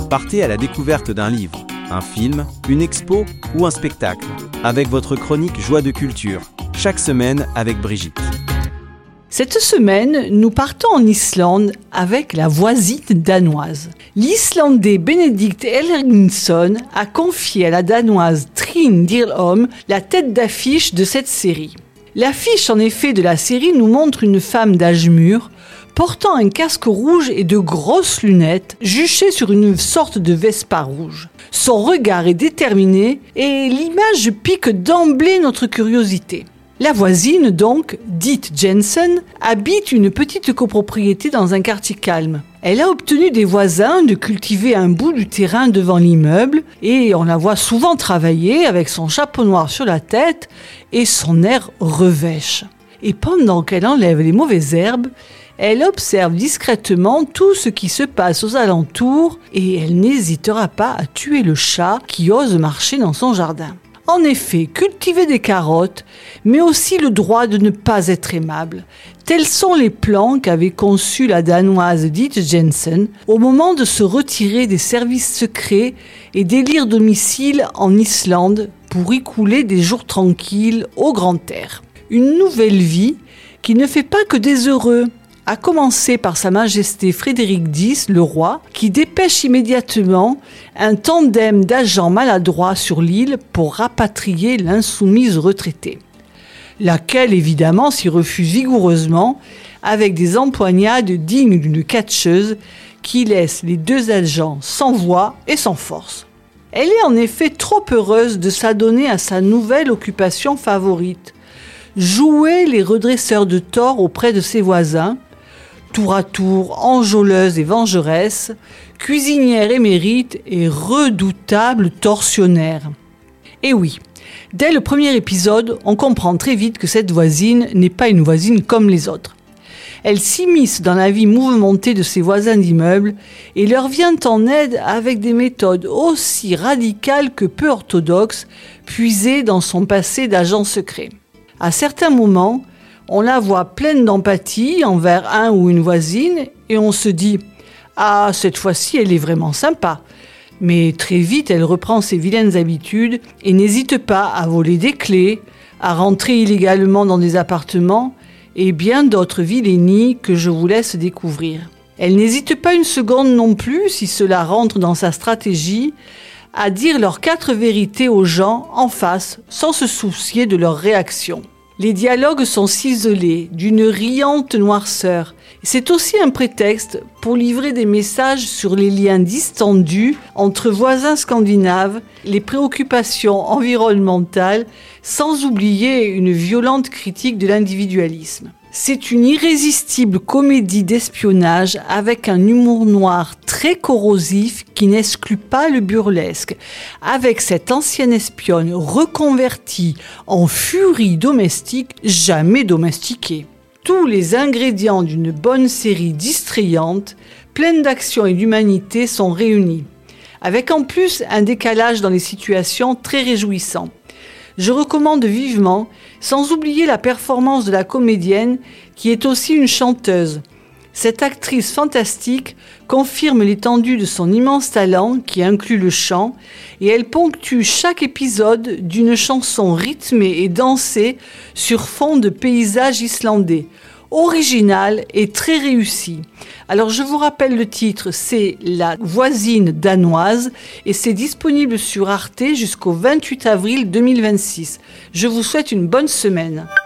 Partez à la découverte d'un livre, un film, une expo ou un spectacle, avec votre chronique Joie de culture, chaque semaine avec Brigitte. Cette semaine, nous partons en Islande avec la voisine danoise. L'Islandais Benedikt Erlingsson a confié à la Danoise Trine Dyrholm la tête d'affiche de cette série. L'affiche en effet de la série nous montre une femme d'âge mûr, portant un casque rouge et de grosses lunettes, juchée sur une sorte de Vespa rouge. Son regard est déterminé et l'image pique d'emblée notre curiosité. La voisine, donc, dite Jensen, habite une petite copropriété dans un quartier calme. Elle a obtenu des voisins de cultiver un bout du terrain devant l'immeuble et on la voit souvent travailler avec son chapeau noir sur la tête et son air revêche. Et pendant qu'elle enlève les mauvaises herbes, elle observe discrètement tout ce qui se passe aux alentours et elle n'hésitera pas à tuer le chat qui ose marcher dans son jardin. En effet, cultiver des carottes, mais aussi le droit de ne pas être aimable. Tels sont les plans qu'avait conçus la Danoise dite Jensen au moment de se retirer des services secrets et d'élire domicile en Islande pour y couler des jours tranquilles au grand air. Une nouvelle vie qui ne fait pas que des heureux, à commencer par Sa Majesté Frédéric X, le roi, qui dépêche immédiatement un tandem d'agents maladroits sur l'île pour rapatrier l'insoumise retraitée. Laquelle, évidemment, s'y refuse vigoureusement, avec des empoignades dignes d'une catcheuse qui laissent les deux agents sans voix et sans force. Elle est en effet trop heureuse de s'adonner à sa nouvelle occupation favorite, jouer les redresseurs de tort auprès de ses voisins, tour à tour enjôleuse et vengeresse, cuisinière émérite et redoutable tortionnaire. Et oui, dès le premier épisode, on comprend très vite que cette voisine n'est pas une voisine comme les autres. Elle s'immisce dans la vie mouvementée de ses voisins d'immeuble et leur vient en aide avec des méthodes aussi radicales que peu orthodoxes, puisées dans son passé d'agent secret. À certains moments, on la voit pleine d'empathie envers un ou une voisine et on se dit « Ah, cette fois-ci, elle est vraiment sympa ». Mais très vite, elle reprend ses vilaines habitudes et n'hésite pas à voler des clés, à rentrer illégalement dans des appartements et bien d'autres vilainies que je vous laisse découvrir. Elle n'hésite pas une seconde non plus, si cela rentre dans sa stratégie, à dire leurs 4 vérités aux gens en face sans se soucier de leur réaction. Les dialogues sont ciselés, d'une riante noirceur. C'est aussi un prétexte pour livrer des messages sur les liens distendus entre voisins scandinaves, les préoccupations environnementales, sans oublier une violente critique de l'individualisme. C'est une irrésistible comédie d'espionnage avec un humour noir très corrosif qui n'exclut pas le burlesque, avec cette ancienne espionne reconvertie en furie domestique jamais domestiquée. Tous les ingrédients d'une bonne série distrayante, pleine d'action et d'humanité sont réunis, avec en plus un décalage dans les situations très réjouissant. Je recommande vivement, sans oublier la performance de la comédienne qui est aussi une chanteuse. Cette actrice fantastique confirme l'étendue de son immense talent qui inclut le chant et elle ponctue chaque épisode d'une chanson rythmée et dansée sur fond de paysages islandais. Original et très réussi. Alors je vous rappelle le titre, c'est La voisine danoise et c'est disponible sur Arte jusqu'au 28 avril 2026. Je vous souhaite une bonne semaine.